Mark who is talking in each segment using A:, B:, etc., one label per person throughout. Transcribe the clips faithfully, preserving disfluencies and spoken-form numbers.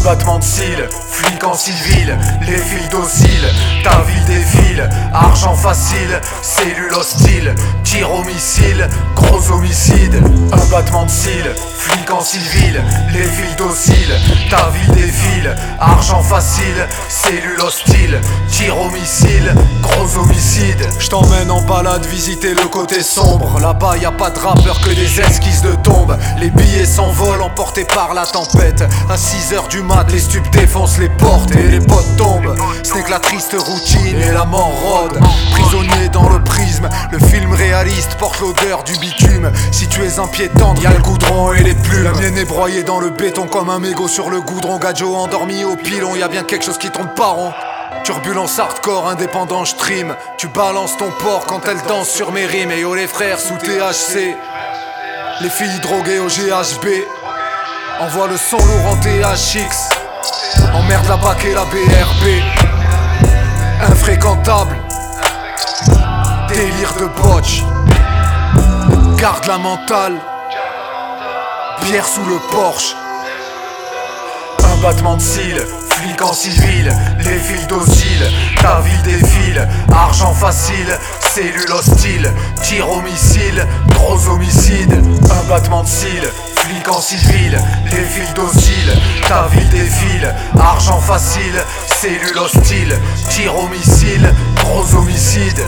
A: battement de cils, flic en civil, les villes dociles, ta ville défile, argent facile, cellule hostile, tir au missile, gros homicide. Un battement de cils, flic en civil, les villes dociles, ta ville défile, argent facile, cellule hostile, tir au missile, gros homicide. J't'emmène en balade visiter le côté sombre. Là-bas y a pas de rappeurs que des esquisses de tombes. Les billets s'envolent emportés par la tempête. À six heures du mat, les stupes défoncent les portes et les potes tombent. Ce n'est que la triste routine et la mort rôde. Prisonnier dans le prisme, le film réaliste porte l'odeur du bitume. Si tu es un pied tendre, y'a le goudron et les plumes. La mienne est broyée dans le béton comme un mégot sur le goudron. Gadjo endormi au pilon, y'a bien quelque chose qui tombe pas rond. Turbulence hardcore, indépendant, j'trim. Tu balances ton porc quand elle danse sur mes rimes. Et yo les frères sous T H C, les filles droguées au G H B. Envoie le son lourd en T H X. Emmerde la B A C et la B R B. Infréquentable, délire de botch. Garde la mentale, bière sous le Porsche. Un battement de cils, flic en civil, les villes dociles, ta ville défile, argent facile, cellule hostile, tir au missile, gros homicide. Un battement de cils, flic en civil, les villes dociles, ta ville défile, argent facile, cellule hostile, tir au missile, gros homicide.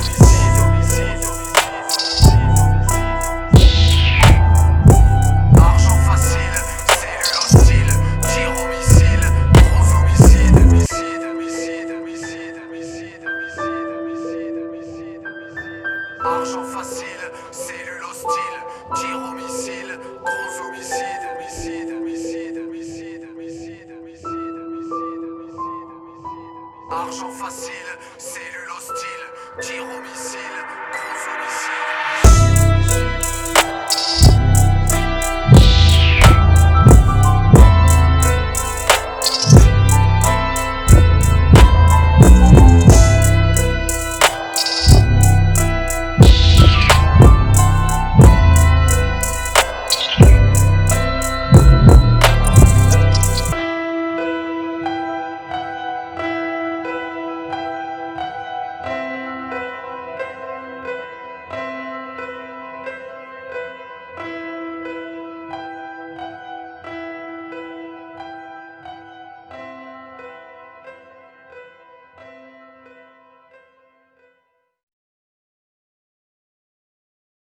A: Argent facile, cellule hostile, tir au missile, gros homicide, homicide, homicide, homicide, homicide, homicide, homicide, homicide. Argent facile, cellule hostile, tir au missile.